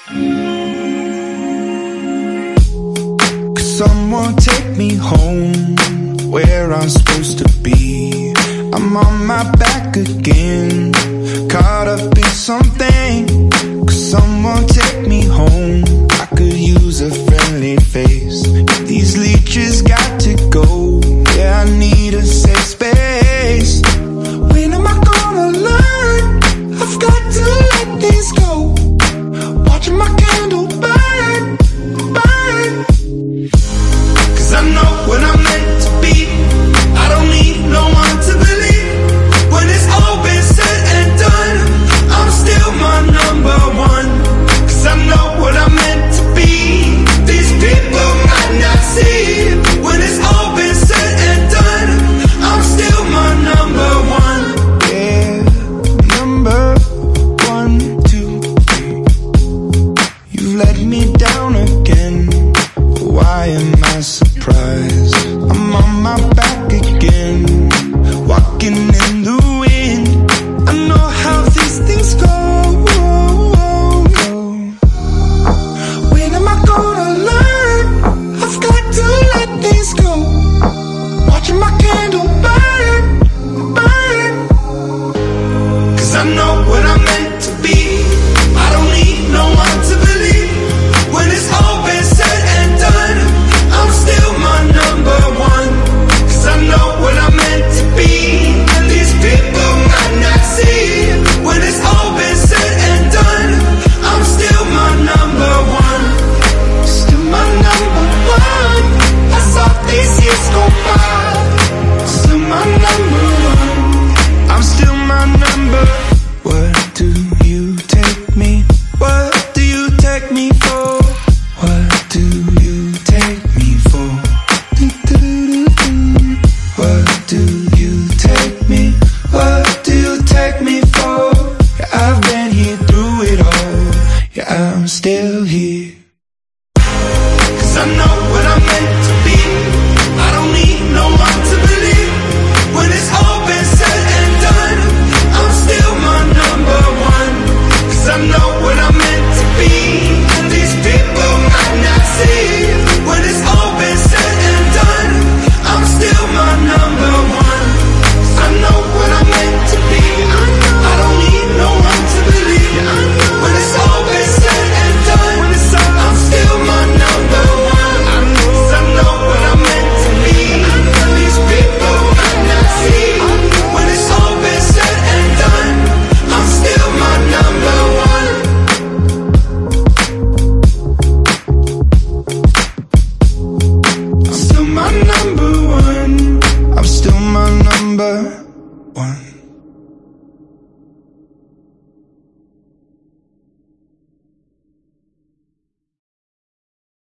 Could someone take me home, where I'm supposed to be? I'm on my back again, caught up in something. Could someone take me home? I could use a friendly face. These leeches got to go. Yeah, I need